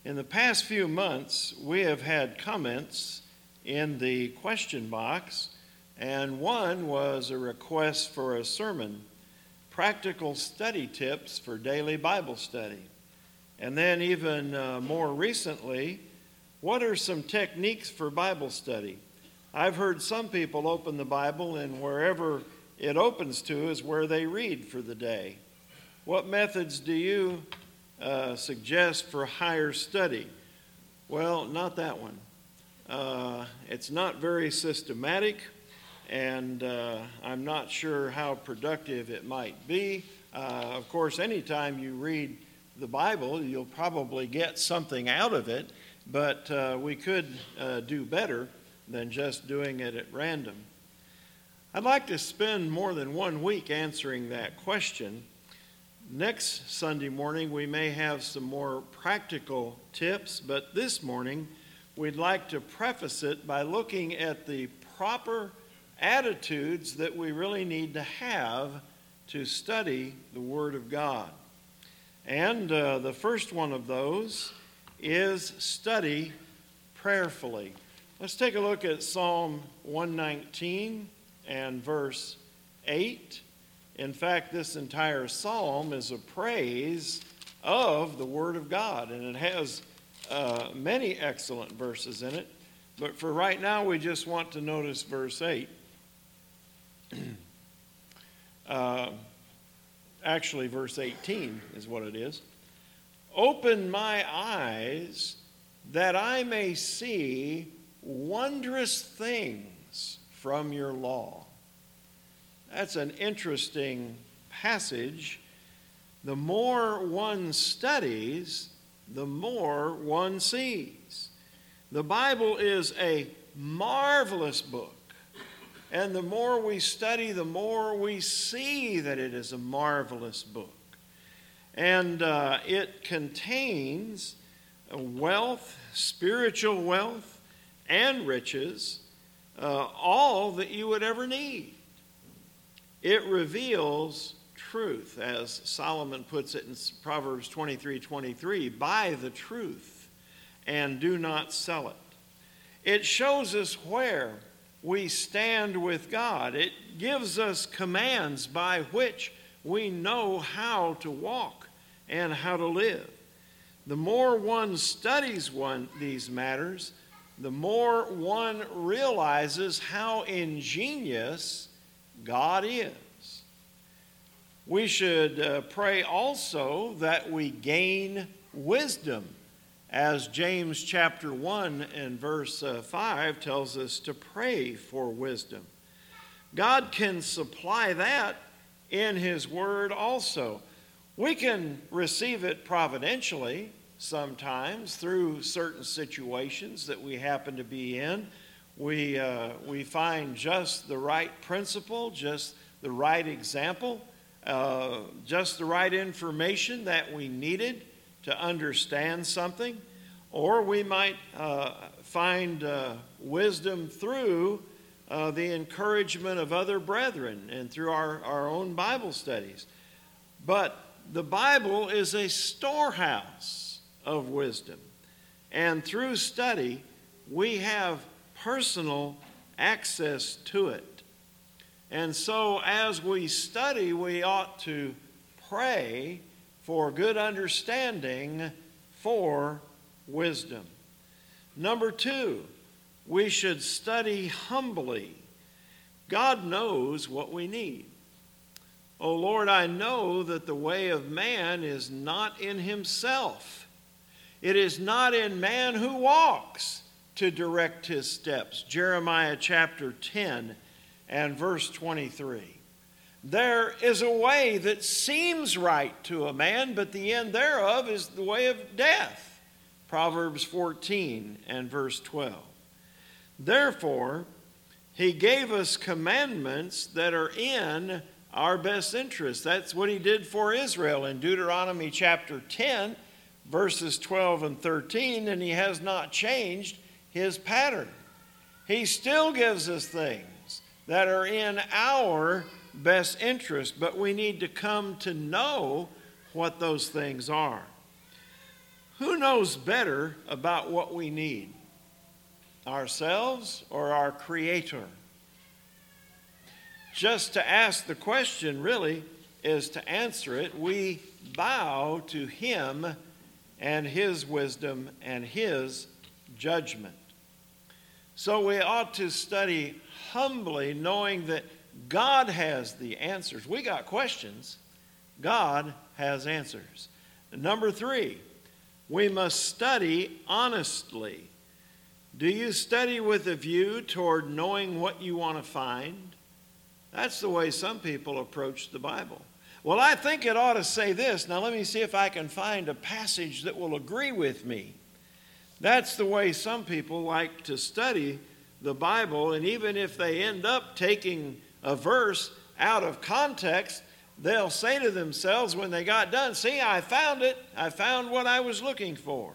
In the past few months, we have had comments in the question box, and one was a request for a sermon, practical study tips for daily Bible study. And then even more recently, what are some techniques for Bible study? I've heard some people open the Bible and wherever it opens to is where they read for the day. What methods do you suggest for higher study? Well, not that one. It's not very systematic, and I'm not sure how productive it might be. Of course, anytime you read the Bible, you'll probably get something out of it, but we could do better than just doing it at random. I'd like to spend more than 1 week answering that question. Next Sunday morning, we may have some more practical tips, but this morning, we'd like to preface it by looking at the proper attitudes that we really need to have to study the Word of God. And the first one of those is study prayerfully. Let's take a look at Psalm 119 and verse 8. In fact, this entire psalm is a praise of the Word of God, and it has many excellent verses in it. But for right now, we just want to notice verse 8. Actually, verse 18 is what it is. Open my eyes that I may see wondrous things from your law. That's an interesting passage. The more one studies, the more one sees. The Bible is a marvelous book. And the more we study, the more we see that it is a marvelous book. And it contains wealth, spiritual wealth, and riches, all that you would ever need. It reveals truth, as Solomon puts it in Proverbs 23:23, buy the truth and do not sell it. It shows us where we stand with God. It gives us commands by which we know how to walk and how to live. The more one studies these matters, the more one realizes how ingenious God is. We should pray also that we gain wisdom, as James chapter 1 and verse 5 tells us to pray for wisdom. God can supply that in His Word also. We can receive it providentially sometimes through certain situations that we happen to be in. We find just the right principle, just the right example, just the right information that we needed to understand something, or we might find wisdom through the encouragement of other brethren and through our own Bible studies. But the Bible is a storehouse of wisdom, and through study we have personal access to it. And so as we study, we ought to pray for good understanding, for wisdom. Number 2, we should study humbly. God knows what we need. Oh Lord, I know that the way of man is not in himself. It is not in man who walks to direct his steps. Jeremiah chapter 10 and verse 23. There is a way that seems right to a man, but the end thereof is the way of death. Proverbs 14 and verse 12. Therefore, He gave us commandments that are in our best interest. That's what He did for Israel in Deuteronomy chapter 10, verses 12 and 13, and He has not changed His pattern. He still gives us things that are in our best interest, but we need to come to know what those things are. Who knows better about what we need? Ourselves or our Creator? Just to ask the question really is to answer it. We bow to Him and His wisdom and His judgment. So we ought to study humbly, knowing that God has the answers. We got questions. God has answers. Number 3, we must study honestly. Do you study with a view toward knowing what you want to find? That's the way some people approach the Bible. Well, I think it ought to say this. Now let me see if I can find a passage that will agree with me. That's the way some people like to study the Bible, and even if they end up taking a verse out of context, they'll say to themselves when they got done, see, I found it. I found what I was looking for.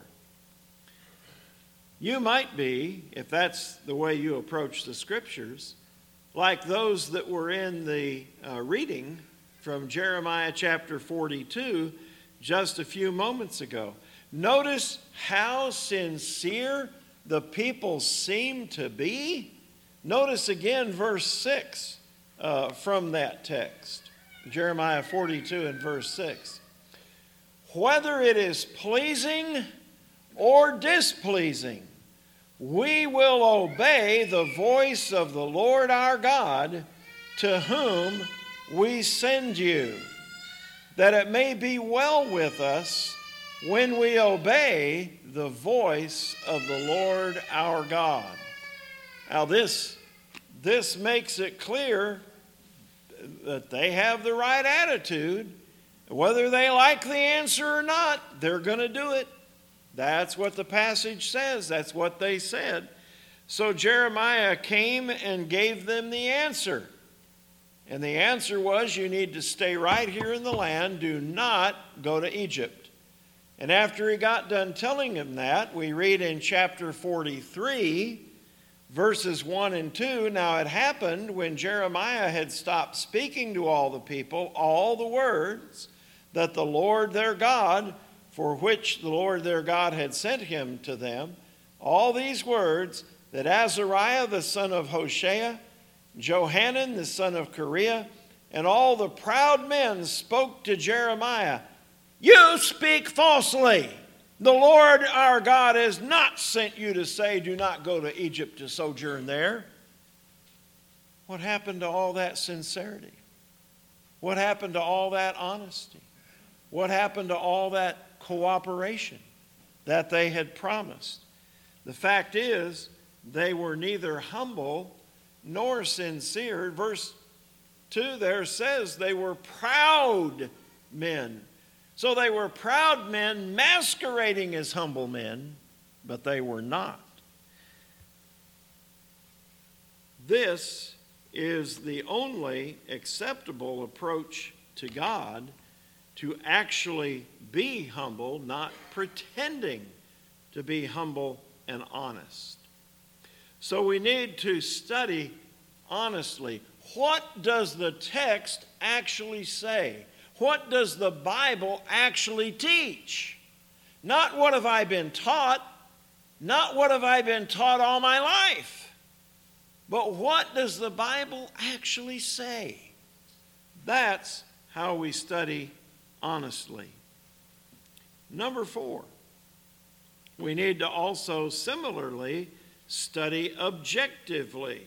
You might be, if that's the way you approach the Scriptures, like those that were in the reading from Jeremiah chapter 42 just a few moments ago. Notice how sincere the people seem to be. Notice again verse 6 from that text. Jeremiah 42 and verse 6. Whether it is pleasing or displeasing, we will obey the voice of the Lord our God, to whom we send you, that it may be well with us when we obey the voice of the Lord our God. Now this makes it clear that they have the right attitude. Whether they like the answer or not, they're going to do it. That's what the passage says. That's what they said. So Jeremiah came and gave them the answer. And the answer was, you need to stay right here in the land. Do not go to Egypt. And after he got done telling him that, we read in chapter 43, verses 1 and 2, now it happened when Jeremiah had stopped speaking to all the people, all the words that the Lord their God, for which the Lord their God had sent him to them, all these words, that Azariah the son of Hoshea, Johanan the son of Kareah, and all the proud men spoke to Jeremiah, you speak falsely. The Lord our God has not sent you to say, do not go to Egypt to sojourn there. What happened to all that sincerity? What happened to all that honesty? What happened to all that cooperation that they had promised? The fact is, they were neither humble nor sincere. Verse 2 there says they were proud men. So they were proud men masquerading as humble men, but they were not. This is the only acceptable approach to God, to actually be humble, not pretending to be humble and honest. So we need to study honestly. What does the text actually say? What does the Bible actually teach? Not what have I been taught, not what have I been taught all my life, but what does the Bible actually say? That's how we study honestly. Number 4, we need to also similarly study objectively.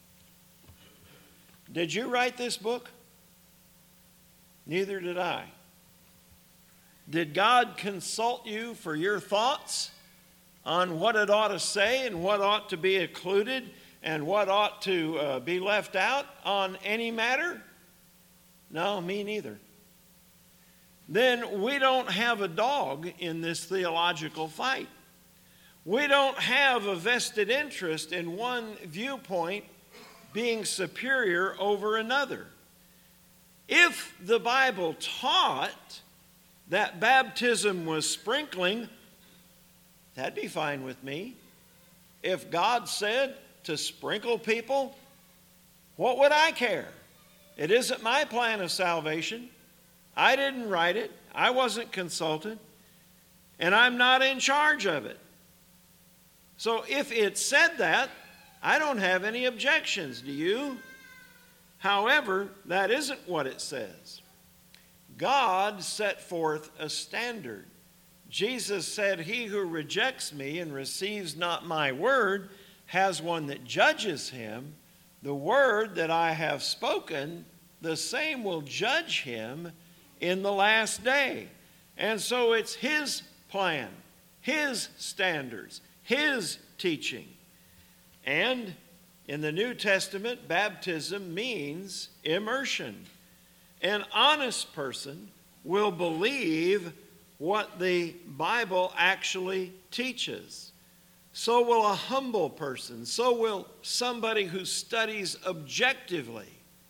Did you write this book? Neither did I. Did God consult you for your thoughts on what it ought to say and what ought to be included and what ought to be left out on any matter? No, me neither. Then we don't have a dog in this theological fight. We don't have a vested interest in one viewpoint being superior over another. If the Bible taught that baptism was sprinkling, that'd be fine with me. If God said to sprinkle people, what would I care? It isn't my plan of salvation. I didn't write it. I wasn't consulted. and I'm not in charge of it. So if it said that, I don't have any objections, do you? However, that isn't what it says. God set forth a standard. Jesus said, "He who rejects me and receives not my word has one that judges him. The word that I have spoken, the same will judge him in the last day." And so it's his plan, his standards, his teaching. And in the New Testament, baptism means immersion. An honest person will believe what the Bible actually teaches. So will a humble person. So will somebody who studies objectively.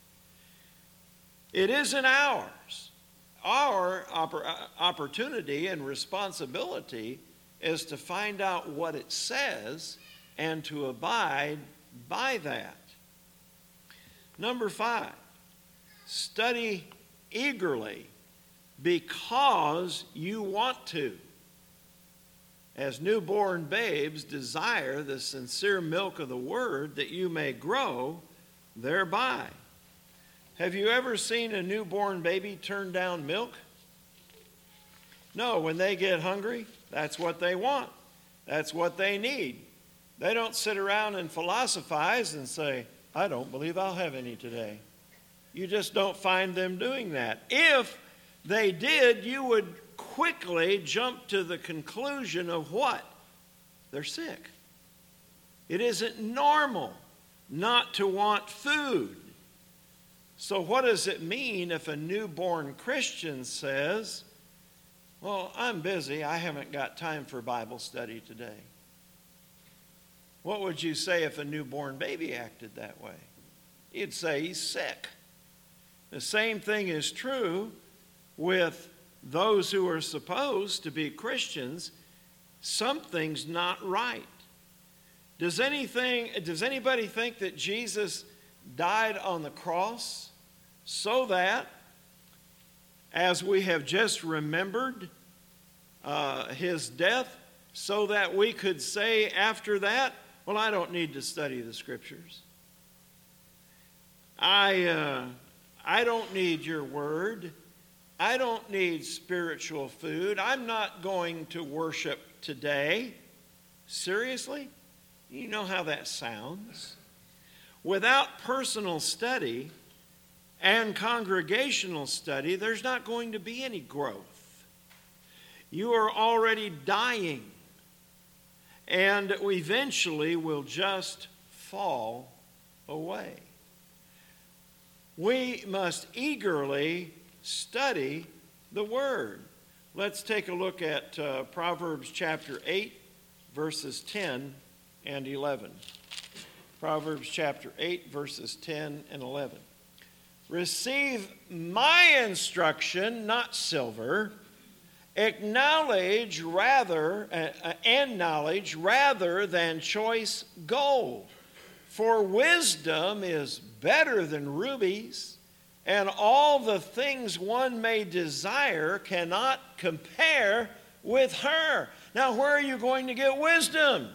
It isn't ours. Our opportunity and responsibility is to find out what it says and to abide by that. Number 5, study eagerly because you want to. As newborn babes, desire the sincere milk of the word that you may grow thereby. Have you ever seen a newborn baby turn down milk? No, when they get hungry, that's what they want. That's what they need. They don't sit around and philosophize and say, "I don't believe I'll have any today." You just don't find them doing that. If they did, you would quickly jump to the conclusion of what? They're sick. It isn't normal not to want food. So what does it mean if a newborn Christian says, "Well, I'm busy, I haven't got time for Bible study today"? What would you say if a newborn baby acted that way? You'd say he's sick. The same thing is true with those who are supposed to be Christians. Something's not right. Does anybody think that Jesus died on the cross so that, as we have just remembered his death, so that we could say after that, "Well, I don't need to study the Scriptures. I don't need your word. I don't need spiritual food. I'm not going to worship today"? Seriously? You know how that sounds? Without personal study and congregational study, there's not going to be any growth. You are already dying, and eventually will just fall away. We must eagerly study the Word. Let's take a look at Proverbs chapter 8, verses 10 and 11. Proverbs chapter 8, verses 10 and 11. "Receive my instruction, not silver, knowledge rather than choice gold. For wisdom is better than rubies, and all the things one may desire cannot compare with her." Now, where are you going to get wisdom?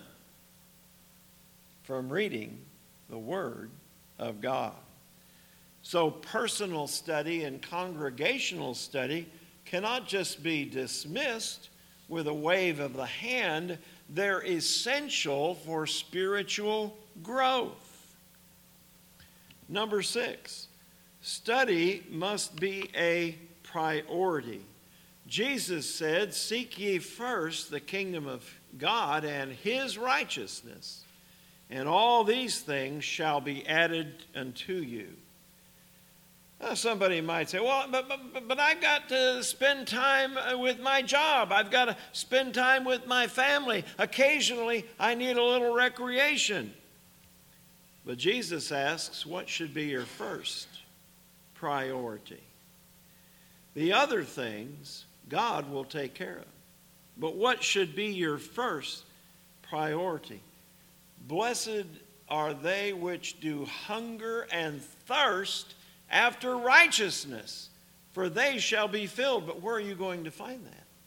From reading the Word of God. So personal study and congregational study cannot just be dismissed with a wave of the hand. They're essential for spiritual growth. Number 6, study must be a priority. Jesus said, "Seek ye first the kingdom of God and his righteousness, and all these things shall be added unto you." Somebody might say, "Well, but I've got to spend time with my job. I've got to spend time with my family. Occasionally, I need a little recreation." But Jesus asks, what should be your first priority? The other things, God will take care of. But what should be your first priority? "Blessed are they which do hunger and thirst after righteousness, for they shall be filled." But where are you going to find that?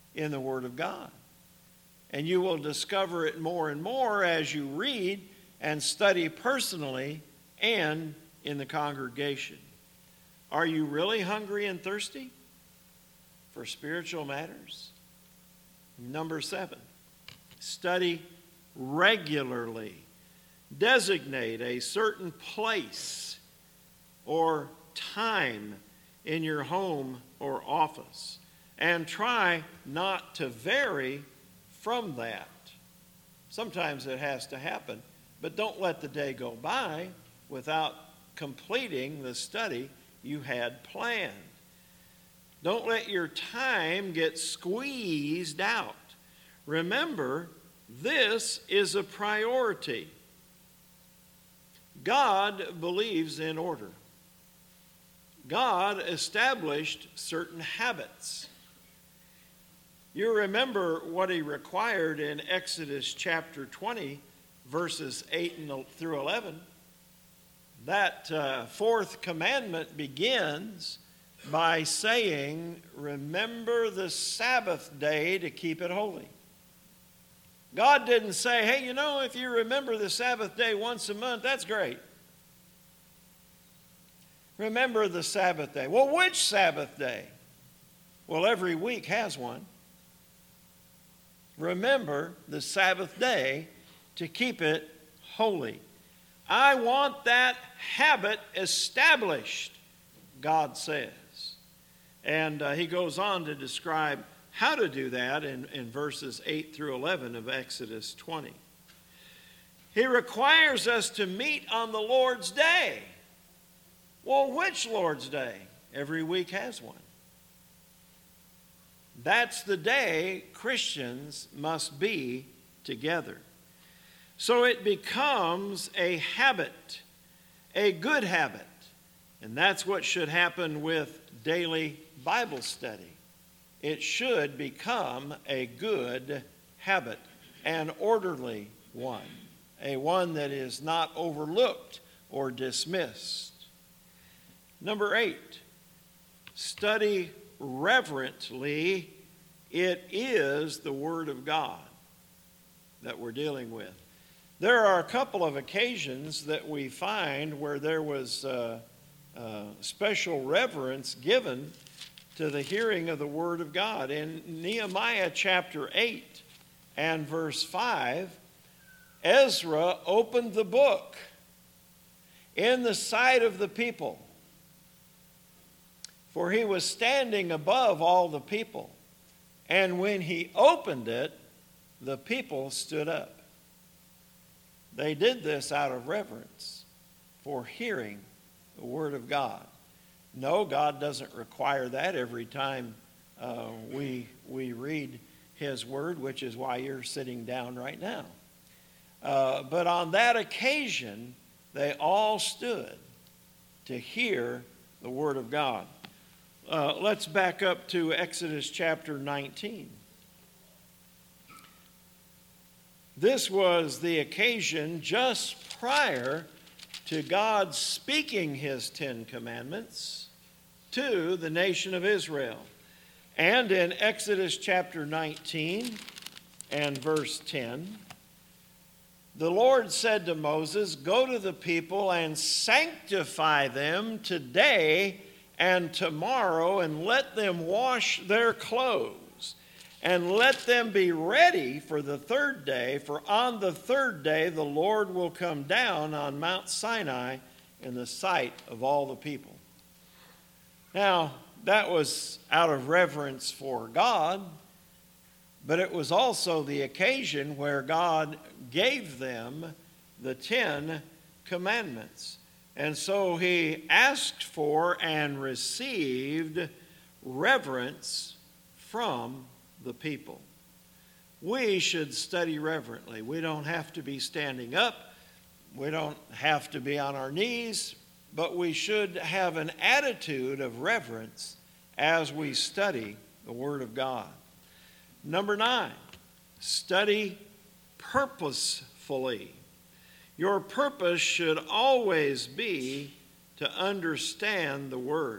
in the Word of God. And you will discover it more and more as you read and study personally and in the congregation. Are you really hungry and thirsty for spiritual matters? Number 7, study regularly. Designate a certain place or time in your home or office, and try not to vary from that. Sometimes it has to happen, but don't let the day go by without completing the study you had planned. Don't let your time get squeezed out. Remember, this is a priority. God believes in order. God established certain habits. You remember what he required in Exodus chapter 20, verses 8 through 11. That fourth commandment begins by saying, remember the Sabbath day to keep it holy. God didn't say, hey, if you remember the Sabbath day once a month, that's great. Remember the Sabbath day. Well, which Sabbath day? Well, every week has one. Remember the Sabbath day to keep it holy. I want that habit established, God says. And he goes on to describe how to do that in verses 8 through 11 of Exodus 20. He requires us to meet on the Lord's day. Well, which Lord's day? Every week has one. That's the day Christians must be together. So it becomes a habit, a good habit. And that's what should happen with daily Bible study. It should become a good habit, an orderly one, a one that is not overlooked or dismissed. Number 8, study reverently. It is the Word of God that we're dealing with. There are a couple of occasions that we find where there was special reverence given to the hearing of the Word of God. In Nehemiah chapter 8 and verse 5, Ezra opened the book in the sight of the people, for he was standing above all the people. And when he opened it, the people stood up. They did this out of reverence for hearing the Word of God. No, God doesn't require that every time we read His Word, which is why you're sitting down right now. But on that occasion, they all stood to hear the Word of God. Let's back up to Exodus chapter 19. This was the occasion just prior to God speaking His 10 commandments to the nation of Israel. And in Exodus chapter 19 and verse 10, the Lord said to Moses, "Go to the people and sanctify them today and tomorrow, and let them wash their clothes, and let them be ready for the third day, for on the third day the Lord will come down on Mount Sinai in the sight of all the people." Now, that was out of reverence for God, but it was also the occasion where God gave them the 10 commandments. And so he asked for and received reverence from the people. We should study reverently. We don't have to be standing up. We don't have to be on our knees, but we should have an attitude of reverence as we study the Word of God. Number 9, study purposefully. Your purpose should always be to understand the Word.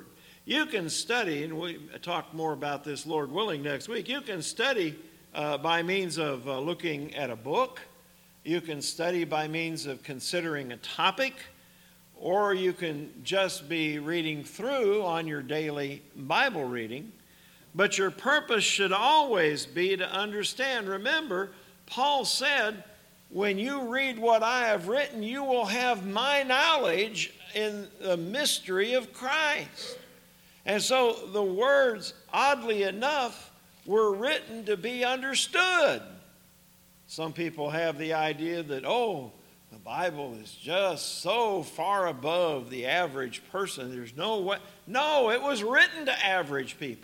You can study, and we talk more about this, Lord willing, next week. You can study by means of looking at a book. You can study by means of considering a topic, or you can just be reading through on your daily Bible reading. But your purpose should always be to understand. Remember, Paul said, when you read what I have written, you will have my knowledge in the mystery of Christ. And so the words, oddly enough, were written to be understood. Some people have the idea that, the Bible is just so far above the average person. There's no way. No, it was written to average people.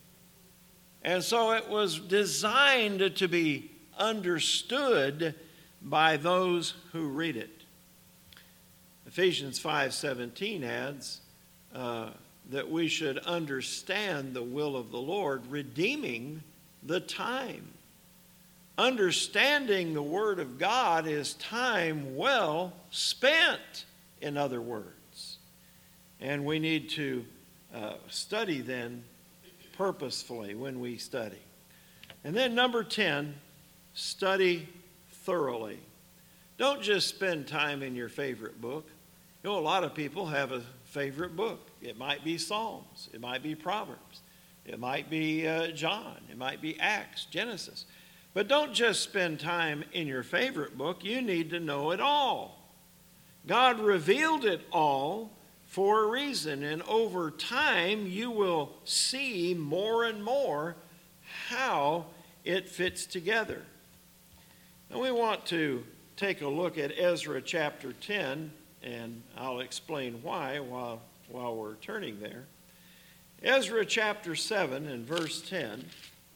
And so it was designed to be understood by those who read it. Ephesians 5:17 adds that we should understand the will of the Lord, redeeming the time. Understanding the Word of God is time well spent, in other words. And we need to study then purposefully when we study. And then number 10, study thoroughly. Don't just spend time in your favorite book. A lot of people have a favorite book. It might be Psalms. It might be Proverbs. It might be John. It might be Acts, Genesis. But don't just spend time in your favorite book. You need to know it all. God revealed it all for a reason, and over time you will see more and more how it fits together. And we want to take a look at Ezra chapter 10, and I'll explain why while we're turning there. Ezra chapter 7 and verse 10.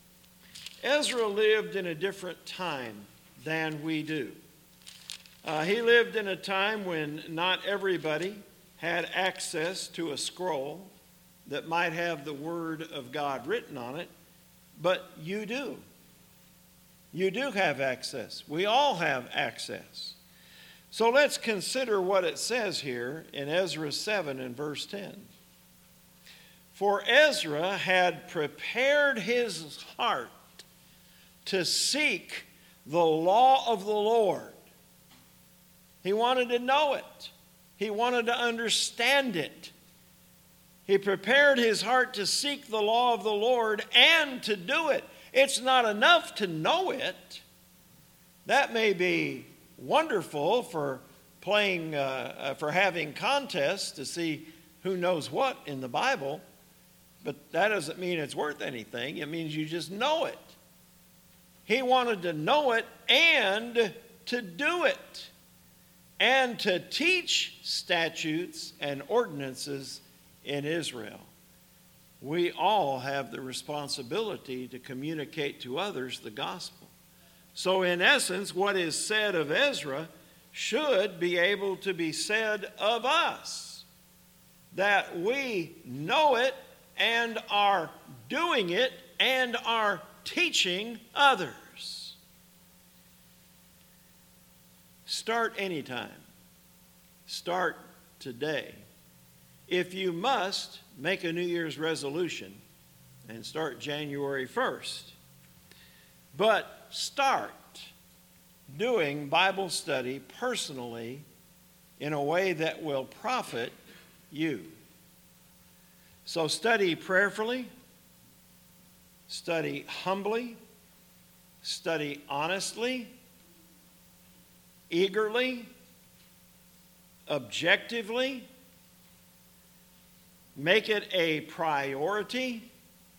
Ezra lived in a different time than we do. He lived in a time when not everybody had access to a scroll that might have the Word of God written on it, but you do. You do have access. We all have access. So let's consider what it says here in Ezra 7 and verse 10. For Ezra had prepared his heart to seek the law of the Lord. He wanted to know it. He wanted to understand it. He prepared his heart to seek the law of the Lord and to do it. It's not enough to know it. That may be wonderful for playing, for having contests to see who knows what in the Bible, but that doesn't mean it's worth anything. It means you just know it. He wanted to know it and to do it, and to teach statutes and ordinances in Israel. We all have the responsibility to communicate to others the gospel. So in essence, what is said of Ezra should be able to be said of us, that we know it and are doing it and are teaching others. Start anytime. Start today. If you must, make a New Year's resolution and start January 1st. But start doing Bible study personally in a way that will profit you. So study prayerfully, study humbly, study honestly, eagerly, objectively. Make it a priority.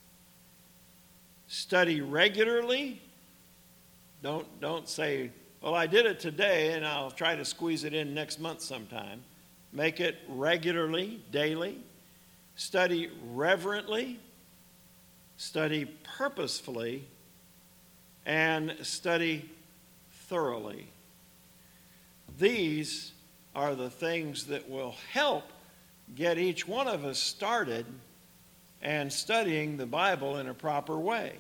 Study regularly. Don't say, well, I did it today and I'll try to squeeze it in next month sometime. Make it regularly, daily. Study reverently. Study purposefully. And study thoroughly. These are the things that will help get each one of us started and studying the Bible in a proper way.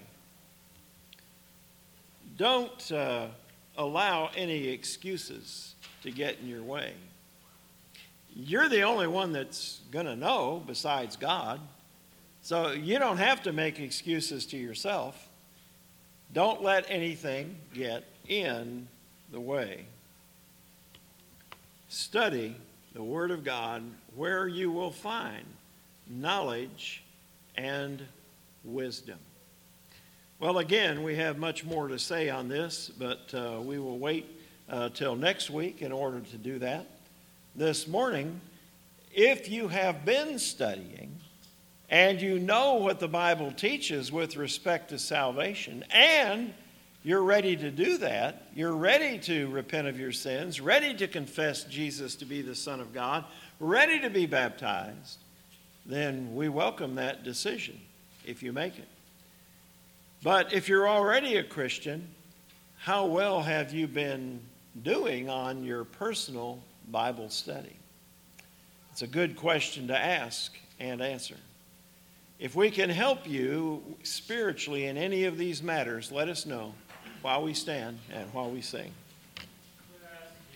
Don't allow any excuses to get in your way. You're the only one that's going to know besides God. So you don't have to make excuses to yourself. Don't let anything get in the way. Study the Word of God where you will find knowledge and wisdom. Well, again, we have much more to say on this, but we will wait till next week in order to do that. This morning, if you have been studying and you know what the Bible teaches with respect to salvation, and you're ready to do that, you're ready to repent of your sins, ready to confess Jesus to be the Son of God, ready to be baptized, then we welcome that decision if you make it. But if you're already a Christian, how well have you been doing on your personal Bible study? It's a good question to ask and answer. If we can help you spiritually in any of these matters, let us know while we stand and while we sing.